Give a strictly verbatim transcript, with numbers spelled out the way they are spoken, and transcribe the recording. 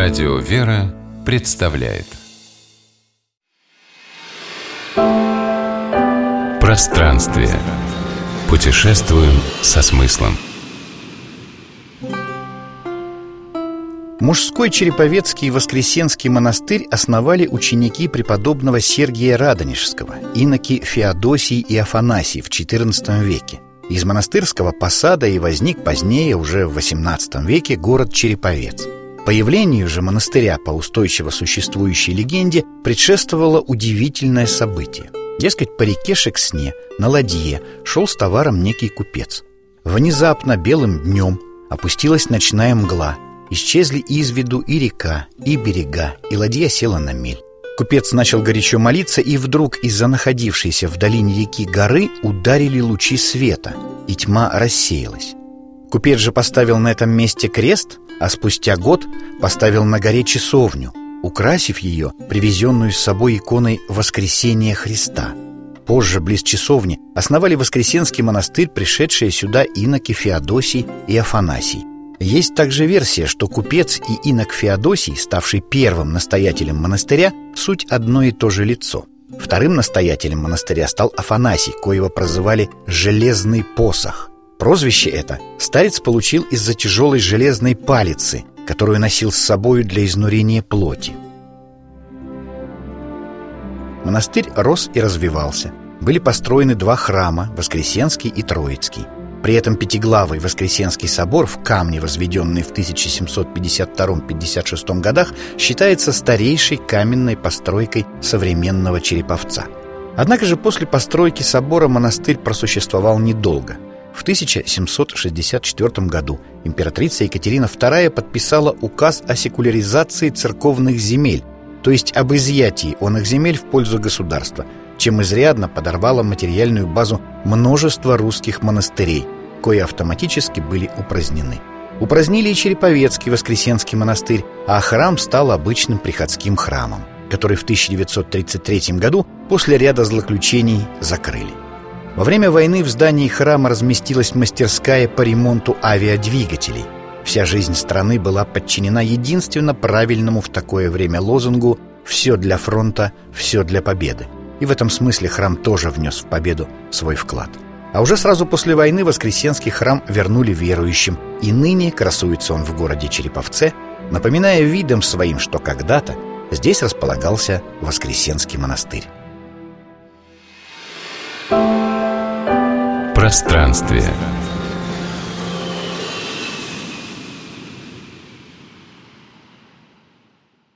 Радио «Вера» представляет Пространствие. Путешествуем со смыслом. Мужской Череповецкий Воскресенский монастырь основали ученики преподобного Сергия Радонежского, иноки Феодосий и Афанасий в четырнадцатом веке. Из монастырского посада и возник позднее, уже в восемнадцатом веке, город Череповец. Появлению же монастыря по устойчиво существующей легенде предшествовало удивительное событие. Дескать, по реке Шексне на ладье шел с товаром некий купец. Внезапно белым днем опустилась ночная мгла. Исчезли из виду и река, и берега, и ладья села на мель. Купец начал горячо молиться, и вдруг из-за находившейся в долине реки горы ударили лучи света, и тьма рассеялась. Купец же поставил на этом месте крест, а спустя год поставил на горе часовню, украсив ее привезенную с собой иконой Воскресения Христа. Позже, близ часовни, основали Воскресенский монастырь пришедшие сюда иноки Феодосий и Афанасий. Есть также версия, что купец и инок Феодосий, ставший первым настоятелем монастыря, суть одно и то же лицо. Вторым настоятелем монастыря стал Афанасий, коего прозывали «железный посох». Прозвище это старец получил из-за тяжелой железной палицы, которую носил с собою для изнурения плоти. Монастырь рос и развивался. Были построены два храма – Воскресенский и Троицкий. При этом пятиглавый Воскресенский собор, в камне возведенный в тысяча семьсот пятьдесят втором — пятьдесят шестом годах, считается старейшей каменной постройкой современного Череповца. Однако же после постройки собора монастырь просуществовал недолго. В тысяча семьсот шестьдесят четвёртом году императрица Екатерина вторая подписала указ о секуляризации церковных земель, то есть об изъятии оных земель в пользу государства, чем изрядно подорвала материальную базу множества русских монастырей, кои автоматически были упразднены. Упразднили и Череповецкий Воскресенский монастырь, а храм стал обычным приходским храмом, который в тысяча девятьсот тридцать третьем году после ряда злоключений закрыли. Во время войны в здании храма разместилась мастерская по ремонту авиадвигателей. Вся жизнь страны была подчинена единственно правильному в такое время лозунгу «Все для фронта, все для победы». И в этом смысле храм тоже внес в победу свой вклад. А уже сразу после войны Воскресенский храм вернули верующим, и ныне красуется он в городе Череповце, напоминая видом своим, что когда-то здесь располагался Воскресенский монастырь. Пространствие.